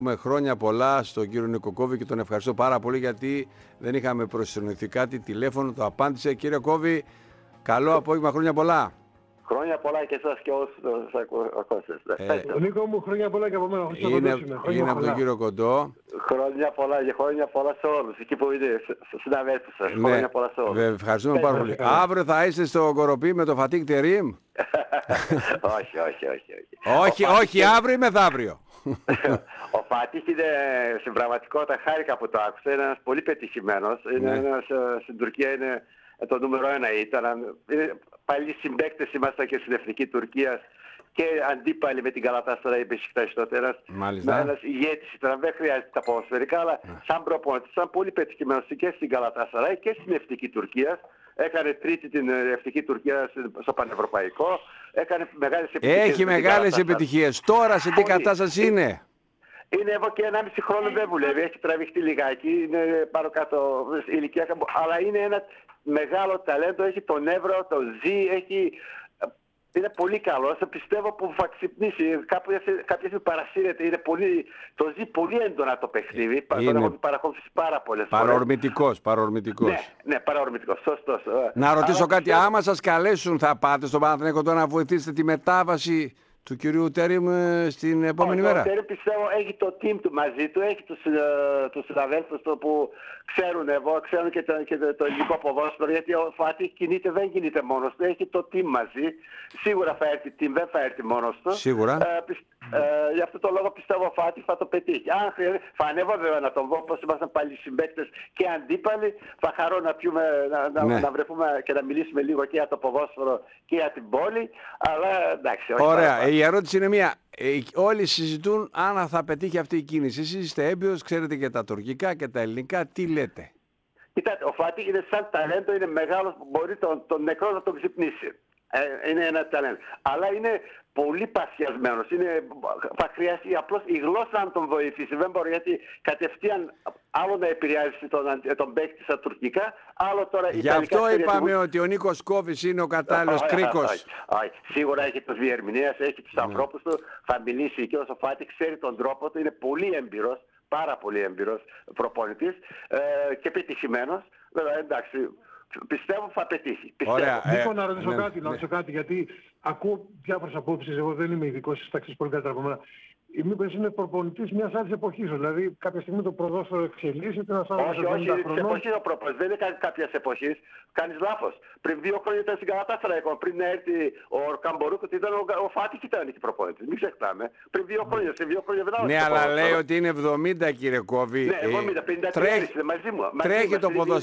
Χρόνια πολλά στον κύριο Νίκο Κόβη και τον ευχαριστώ πάρα πολύ γιατί δεν είχαμε προσυνοηθεί κάτι, τηλέφωνο, το απάντησε. Κύριε Κόβη, καλό απόγευμα, χρόνια πολλά. Χρόνια πολλά και εσάς και όσους ακούσατε. Νίκο μου, χρόνια πολλά και από μένα. Είναι από τον κύριο Κοντό. Χρόνια πολλά και χρόνια πολλά σε όλους, εκεί που είναι, στους συναδέλφους σας. Χρόνια πολλά σε όλους. Ευχαριστούμε πάρα πολύ. Αύριο θα είστε στο Κοροπή με το Φατίκ Τερίμ. Όχι, αύριο ή μεθαύριο. Ο Φατίκ είναι στην πραγματικότητα, χάρηκα που το άκουσα, είναι ένας πολύ πετυχημένος. Είναι ένας, στην Τουρκία είναι το νούμερο 1 ήταν. Παλιοί συμπαίκτες ήμασταν και στην Εθνική Τουρκίας και αντίπαλοι με την Γκαλατάσαραη Μπεσικτάς τότε. Ένας ηγέτης ήταν, δεν χρειάζεται τα ποδοσφαιρικά, αλλά σαν προπονητής ήταν πολύ πετυχημένος και στην Γκαλατάσαραη και στην Εθνική Τουρκία. Έκανε τρίτη την Εθνική Τουρκία στο Πανευρωπαϊκό. Έκανε μεγάλες επιτυχίες. Έχει μεγάλες επιτυχίες. Τώρα σε τι κατάσταση είναι? Είναι εδώ και 1,5 χρόνο δεν δουλεύει. Έχει τραβηχτεί λιγάκι. Είναι πάνω κάτω ηλικία. Αλλά είναι ένα μεγάλο ταλέντο. Έχει τον νεύρο, το ζει. Είναι πολύ καλό. Πιστεύω που θα ξυπνήσει. Κάποια στιγμή παρασύρεται. Το ζει πολύ έντονα το παιχνίδι. Τον έχω παρακολουθήσει πάρα πολλές φορές. Παρορμητικός. Ναι, παρορμητικός. Σωστός. Να ρωτήσω κάτι. Άμα σας καλέσουν, θα πάτε στον Παναθηναϊκό τώρα να βοηθήσετε τη μετάβαση του κυρίου Τέριμ στην επόμενη μέρα? Ο Τέριμ πιστεύω έχει το team του μαζί του, έχει τους συναδέλφους του που ξέρουν και το ελληνικό ποδόσφαιρο, γιατί ο Φατίκ δεν κινείται μόνος του, έχει το team μαζί. Σίγουρα θα έρθει team, δεν θα έρθει μόνος του. Σίγουρα. Γι' αυτό το λόγο πιστεύω ο Φατίκ θα το πετύχει. Αν θα ανέβω βέβαια να τον δω, όπως ήμασταν πάλι συμπαίκτες και αντίπαλοι, θα χαρώ να πιούμε, να βρεθούμε και να μιλήσουμε λίγο και για το ποδόσφαιρο και για την πόλη. Αλλά εντάξει. Ωραία. Η ερώτηση είναι μία. Όλοι συζητούν αν θα πετύχει αυτή η κίνηση. Εσείς είστε έμπειρος, ξέρετε και τα τουρκικά και τα ελληνικά. Τι λέτε? Κοιτάτε, ο Φατίκ είναι σαν ταλέντο, είναι μεγάλος, μπορεί τον νεκρό να τον ξυπνήσει. Είναι ένα ταλέντο. Αλλά είναι πολύ παθιασμένος. Θα χρειαστεί απλώς η γλώσσα να τον βοηθήσει. Δεν μπορεί, γιατί κατευθείαν άλλο να επηρεάζει τον παίκτη στα τουρκικά, άλλο τώρα Γι' αυτό είπαμε ότι ο Νίκος Κόβης είναι ο κατάλληλος κρίκος. Σίγουρα έχει τους διερμηνέας, έχει τους ανθρώπους του, θα μιλήσει και ο Φατίκ ξέρει τον τρόπο του, είναι πολύ έμπειρος, πάρα πολύ έμπειρος προπονητής και πετυχημένος. Βέβαια, εντάξει. Πιστεύω θα πετύχει. Ωραία. Νίκο, να ρωτήσω κάτι, γιατί ακούω διάφορες απόψεις. Εγώ δεν είμαι ειδικός στις τάξεις πολύ καλύτερα από μένα. Μήπως είναι προπονητής μιας άλλης εποχής? Δηλαδή, κάποια στιγμή το ποδόσφαιρο εξελίσσεται, ένας άλλος Όχι, της εποχής ο προπονητής. Δεν είναι κάποιας εποχής. Κάνεις λάθος. Πριν 2 χρόνια ήταν στην Γκαλατάσαραη. Πριν έρθει ο Καμπορούκο, ο Φατίκ ήταν εκεί προπονητής. Μην ξεχνάμε. Πριν 2 χρόνια, σε 2 χρόνια δεν. Ναι, αλλά λέει ότι είναι 70, κύριε Κόβη. Ναι, 70, 53 μαζί μου. Τρέχει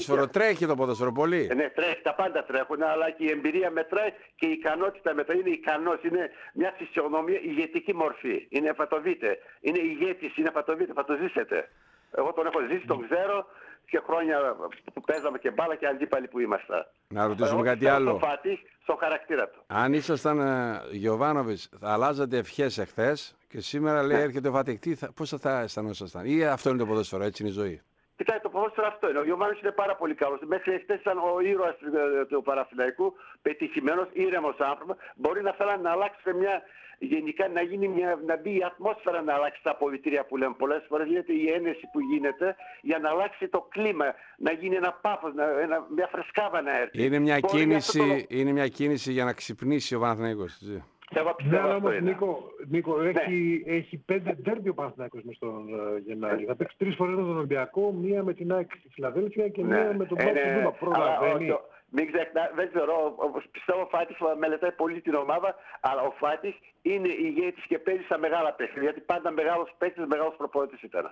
το ποδόσφαιρο πολύ. Ναι, τρέχει, τα πάντα τρέχουν, αλλά και η εμπειρία μετράει και η ικανότητα μετράει. Είναι ικανός, είναι μια φυσιογνωμία, ηγετική μορφή. Θα το δείτε. Είναι ηγέτης, θα το δείτε, θα το ζήσετε. Εγώ τον έχω ζήσει, τον ξέρω και χρόνια που παίζαμε και μπάλα και αντίπαλοι που ήμασταν. Να ρωτήσουμε κάτι άλλο. Στον Φατίκ, στον χαρακτήρα του. Αν ήσασταν Γιοβάνοβιτς, θα αλλάζατε ευχές εχθές και σήμερα λέει έρχεται ο Φατίκ. Πώς θα αισθανόσασταν? Ή αυτό είναι το ποδόσφαιρο, έτσι είναι η ζωή? Κοιτάξτε, το ποδόσφαιρο αυτό είναι. Ο Γιωβάνοβιτς είναι πάρα πολύ καλός. Μέχρι χθες ήταν ο ήρωας του Παναθηναϊκού, πετυχημένος, ήρεμος άνθρωπος. Μπορεί να θέλει να αλλάξει γενικά να μπει η ατμόσφαιρα, να αλλάξει τα αποδυτήρια που λέμε πολλές φορές. Γίνεται η ένεση που γίνεται για να αλλάξει το κλίμα, να γίνει ένα πάθος, μια φρεσκάδα να έρθει. Είναι μια κίνηση για να ξυπνήσει ο Παναθηναϊκός. Ναι, αλλά όμως Νίκο, έχει 5 ντέρμπι ο Παναθηναϊκός μες στον Γενάρη. Θα παίξει 3 φορές με τον Ολυμπιακό, μία με την ΑΕΚ στη Φιλαδέλφια και μία με τον Πάκη. Προλαβαίνει. Μην ξεχνά, δεν ξέρω, πιστεύω ο Φατίκ μελετάει πολύ την ομάδα, αλλά ο Φατίκ είναι ηγέτης και παίζει στα μεγάλα παιχνίδια, γιατί πάντα μεγάλος παίκτης, μεγάλος προπονητής ήταν.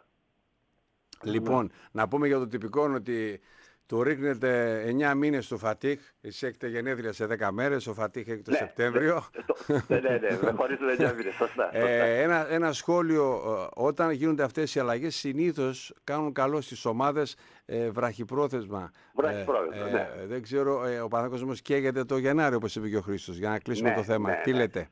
Λοιπόν, να πούμε για το τυπικό ότι του ρίχνετε 9 μήνες στο Φατίκ, εσείς έχετε γενέθλια σε 10 μέρες, ο Φατίκ έχει το Σεπτέμβριο. Ναι, χωρίζουν 9 μήνες, σωστά. Ένα σχόλιο, όταν γίνονται αυτές οι αλλαγές, συνήθως κάνουν καλό στις ομάδες βραχυπρόθεσμα. Ναι. Δεν ξέρω, ο Παναθηναϊκός όμως καίγεται το Γενάρη, όπως είπε και ο Χρήστος, για να κλείσουμε το θέμα. Τι λέτε?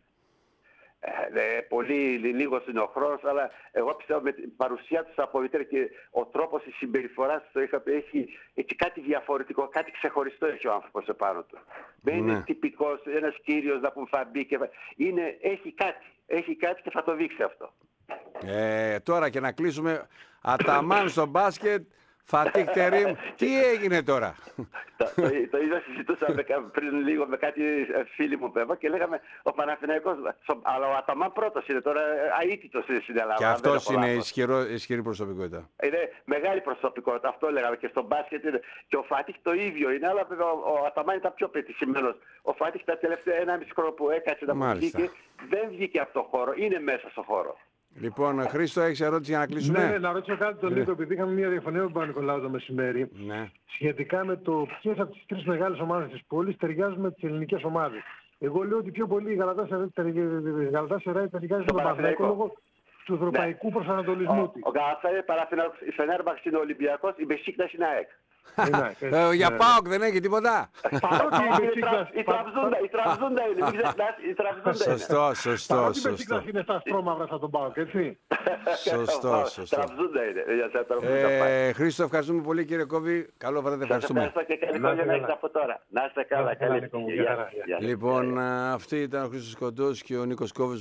Πολύ λίγος είναι ο χρόνος, αλλά εγώ πιστεύω με την παρουσία του από Βιτέρ και ο τρόπος της συμπεριφοράς του έχει κάτι διαφορετικό, κάτι ξεχωριστό έχει ο άνθρωπος επάνω του. Δεν είναι τυπικός, ένας κύριος να που θα μπει και έχει κάτι και θα το δείξει αυτό. Τώρα και να κλείσουμε. Αταμάν στο μπάσκετ, Φατίχ Τερίμ. Τι έγινε τώρα? Το ίδιο συζητούσαμε πριν λίγο με κάτι φίλοι μου βέβαια και λέγαμε ο Παναθηναϊκός, αλλά ο Αταμάν πρώτος είναι τώρα αίτητος στην Ελλάδα. Και αυτός είναι ισχυρή προσωπικότητα. Είναι μεγάλη προσωπικότητα, αυτό λέγαμε και στο μπάσκετ είναι. Και ο Φατίχ το ίδιο είναι, αλλά βέβαια ο Αταμάν ήταν πιο πετυχημένος. Ο Φατίχ τα τελευταία 1,5 χρόνο που έκατσε να βγήκε, δεν βγήκε από το χώρο, είναι μέσα στο χώρο. Λοιπόν, Χρήστο, έχεις ερώτηση για να κλείσουμε? Ναι, να ρωτήσω κάτι τον Νίκο, επειδή είχαμε μια διαφωνία με τον Παπα-Νικολάου το μεσημέρι. Ναι. Σχετικά με το ποιες από τις τρεις μεγάλες ομάδες της πόλης ταιριάζουν με τις ελληνικές ομάδες. Εγώ λέω ότι πιο πολύ η Γαλατάσαράι ταιριάζει με τον Παναθηναϊκό λόγω του ευρωπαϊκού προσανατολισμού της. Ο Γαλατάσαράι, η Φενέρμπαχτς είναι Ολυμπιακός, η Μπεσίκτας είναι ΑΕΚ. Για ΠΑΟΚ δεν έχει τίποτα. Η Τραυζούντα είναι, μην ξεχνάς, η Τραυζούντα είναι. Σωστό. Παρότι η Μπεσίκτας είναι στα στρώμαυρα σαν τον ΠΑΟΚ, έτσι. Σωστό. Τραυζούντα είναι. Χρήστο, ευχαριστούμε πολύ κύριε Κόβη. Καλό βράδυ, ευχαριστούμε. Ευχαριστώ και καλή χρονιά να έχεις από τώρα. Να είστε καλά. Λοιπόν, αυτή ήταν ο Χρήστος Κοντός και ο Νίκος Κόβης.